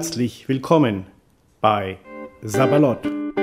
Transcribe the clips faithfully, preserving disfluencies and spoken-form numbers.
Herzlich willkommen bei Sabalot.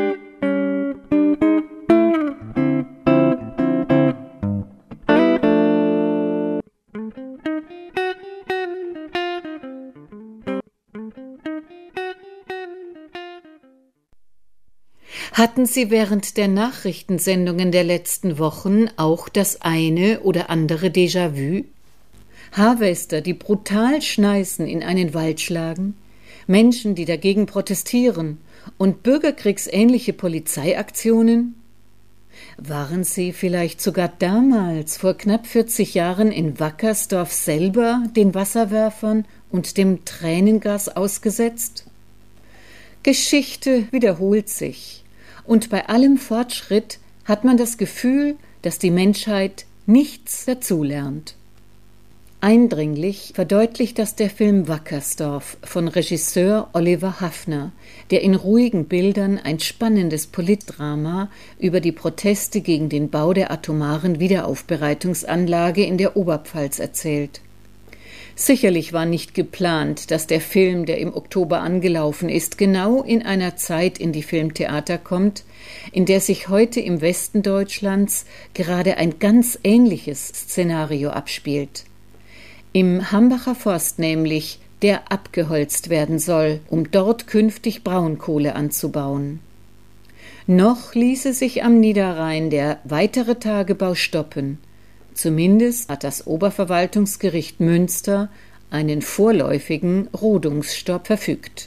Hatten Sie während der Nachrichtensendungen der letzten Wochen auch das eine oder andere Déjà-vu? Harvester, die brutal Schneisen in einen Wald schlagen, Menschen, die dagegen protestieren und bürgerkriegsähnliche Polizeiaktionen? Waren Sie vielleicht sogar damals, vor knapp vierzig Jahren, in Wackersdorf selber den Wasserwerfern und dem Tränengas ausgesetzt? Geschichte wiederholt sich. Und bei allem Fortschritt hat man das Gefühl, dass die Menschheit nichts dazulernt. Eindringlich verdeutlicht das der Film Wackersdorf von Regisseur Oliver Haffner, der in ruhigen Bildern ein spannendes Politdrama über die Proteste gegen den Bau der atomaren Wiederaufbereitungsanlage in der Oberpfalz erzählt. Sicherlich war nicht geplant, dass der Film, der im Oktober angelaufen ist, genau in einer Zeit in die Filmtheater kommt, in der sich heute im Westen Deutschlands gerade ein ganz ähnliches Szenario abspielt. Im Hambacher Forst nämlich, der abgeholzt werden soll, um dort künftig Braunkohle anzubauen. Noch ließe sich am Niederrhein der weitere Tagebau stoppen. Zumindest hat das Oberverwaltungsgericht Münster einen vorläufigen Rodungsstopp verfügt.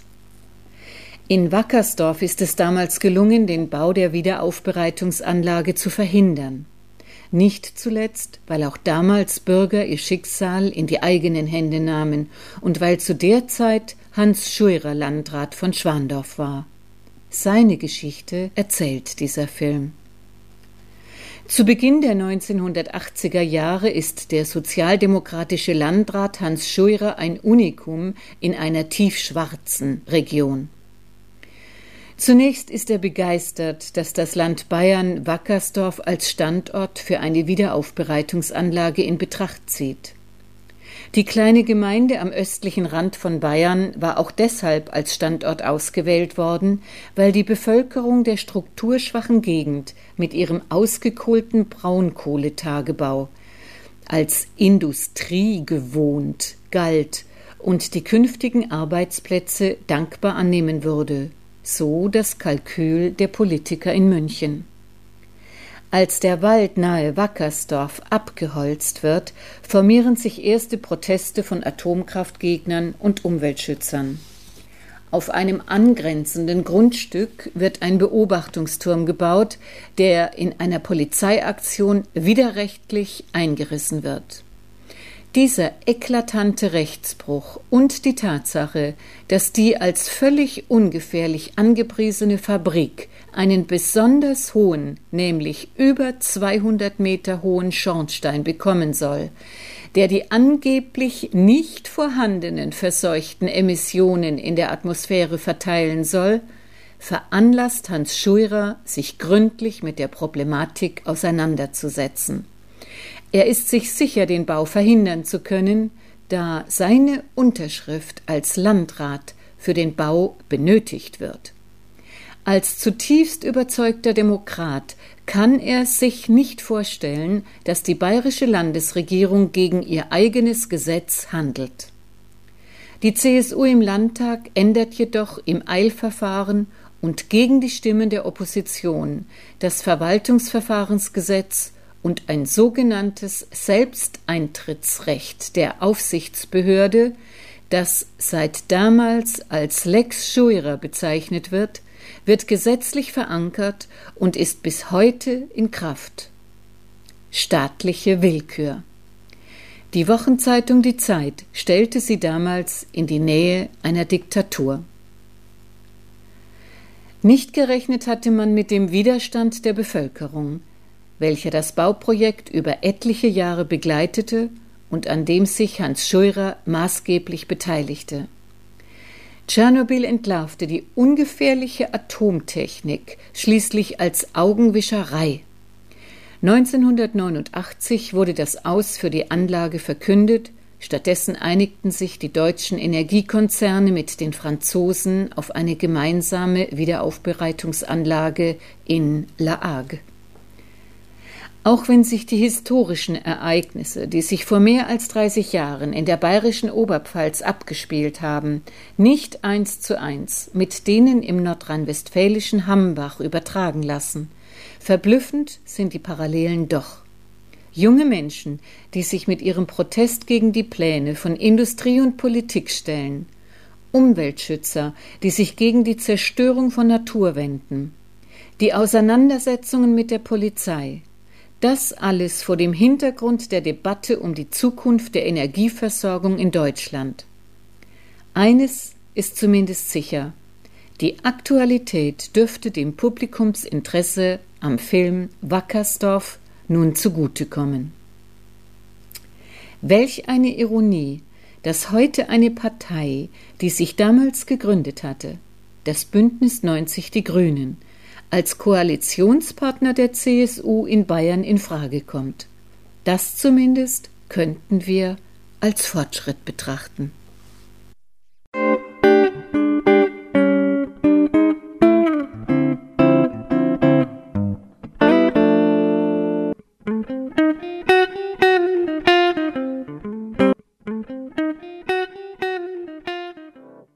In Wackersdorf ist es damals gelungen, den Bau der Wiederaufbereitungsanlage zu verhindern. Nicht zuletzt, weil auch damals Bürger ihr Schicksal in die eigenen Hände nahmen und weil zu der Zeit Hans Scheurer Landrat von Schwandorf war. Seine Geschichte erzählt dieser Film. Zu Beginn der neunzehnhundertachtziger Jahre ist der sozialdemokratische Landrat Hans Scheurer ein Unikum in einer tiefschwarzen Region. Zunächst ist er begeistert, dass das Land Bayern Wackersdorf als Standort für eine Wiederaufbereitungsanlage in Betracht zieht. Die kleine Gemeinde am östlichen Rand von Bayern war auch deshalb als Standort ausgewählt worden, weil die Bevölkerung der strukturschwachen Gegend mit ihrem ausgekohlten Braunkohletagebau als Industrie gewohnt galt und die künftigen Arbeitsplätze dankbar annehmen würde, so das Kalkül der Politiker in München. Als der Wald nahe Wackersdorf abgeholzt wird, formieren sich erste Proteste von Atomkraftgegnern und Umweltschützern. Auf einem angrenzenden Grundstück wird ein Beobachtungsturm gebaut, der in einer Polizeiaktion widerrechtlich eingerissen wird. Dieser eklatante Rechtsbruch und die Tatsache, dass die als völlig ungefährlich angepriesene Fabrik einen besonders hohen, nämlich über zweihundert Meter hohen Schornstein bekommen soll, der die angeblich nicht vorhandenen verseuchten Emissionen in der Atmosphäre verteilen soll, veranlasst Hans Scheurer, sich gründlich mit der Problematik auseinanderzusetzen. Er ist sich sicher, den Bau verhindern zu können, da seine Unterschrift als Landrat für den Bau benötigt wird. Als zutiefst überzeugter Demokrat kann er sich nicht vorstellen, dass die bayerische Landesregierung gegen ihr eigenes Gesetz handelt. Die C S U im Landtag ändert jedoch im Eilverfahren und gegen die Stimmen der Opposition das Verwaltungsverfahrensgesetz und ein sogenanntes Selbsteintrittsrecht der Aufsichtsbehörde, das seit damals als Lex Scheurer bezeichnet wird, wird gesetzlich verankert und ist bis heute in Kraft. Staatliche Willkür. Die Wochenzeitung Die Zeit stellte sie damals in die Nähe einer Diktatur. Nicht gerechnet hatte man mit dem Widerstand der Bevölkerung, welcher das Bauprojekt über etliche Jahre begleitete und an dem sich Hans Scheurer maßgeblich beteiligte. Tschernobyl entlarvte die ungefährliche Atomtechnik schließlich als Augenwischerei. neunzehnhundertneunundachtzig wurde das Aus für die Anlage verkündet, Stattdessen einigten sich die deutschen Energiekonzerne mit den Franzosen auf eine gemeinsame Wiederaufbereitungsanlage in La Hague. Auch wenn sich die historischen Ereignisse, die sich vor mehr als dreißig Jahren in der bayerischen Oberpfalz abgespielt haben, nicht eins zu eins mit denen im nordrhein-westfälischen Hambach übertragen lassen, verblüffend sind die Parallelen doch. Junge Menschen, die sich mit ihrem Protest gegen die Pläne von Industrie und Politik stellen, Umweltschützer, die sich gegen die Zerstörung von Natur wenden, die Auseinandersetzungen mit der Polizei, das alles vor dem Hintergrund der Debatte um die Zukunft der Energieversorgung in Deutschland. Eines ist zumindest sicher: Die Aktualität dürfte dem Publikumsinteresse am Film Wackersdorf nun zugutekommen. Welch eine Ironie, dass heute eine Partei, die sich damals gegründet hatte, das Bündnis neunzig Die Grünen, als Koalitionspartner der C S U in Bayern in Frage kommt. Das zumindest könnten wir als Fortschritt betrachten.